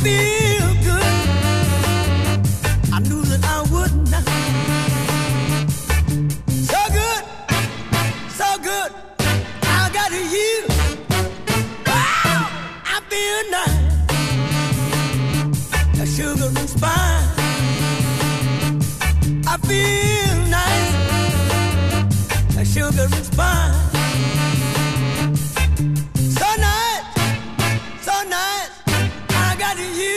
feel good. I knew that I would not. So good, so good. I got you. Wow, I feel nice. The sugar and spice. I feel nice. The sugar and spice. So nice, so nice. I got you.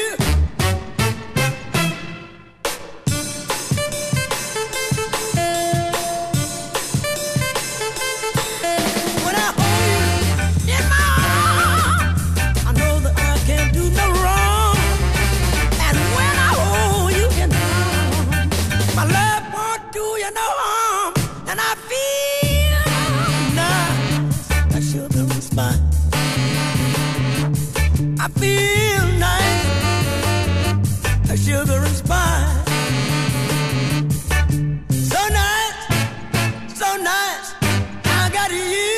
When I hold you in my arms, I know that I can't do no wrong. And when I hold you in my arms, my love won't do you no harm. And I feel nice, that sugar and spice. I feel nice, that sugar and spice. So nice, so nice. I got you.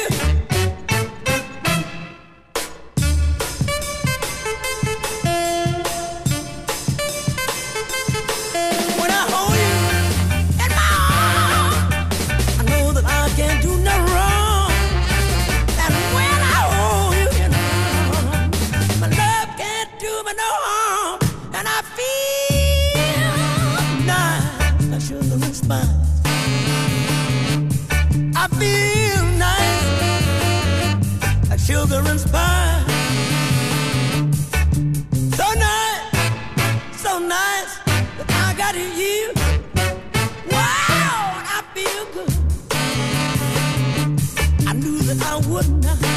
When I hold you in my arms, I know that I can't do no wrong. And when I hold you in my arms, my love can't do me no harm. And I feel nice, like sugar and spice. I feel nice, like sugar and spice. So nice, so nice that I got you. Wow, I feel good. I knew that I would not.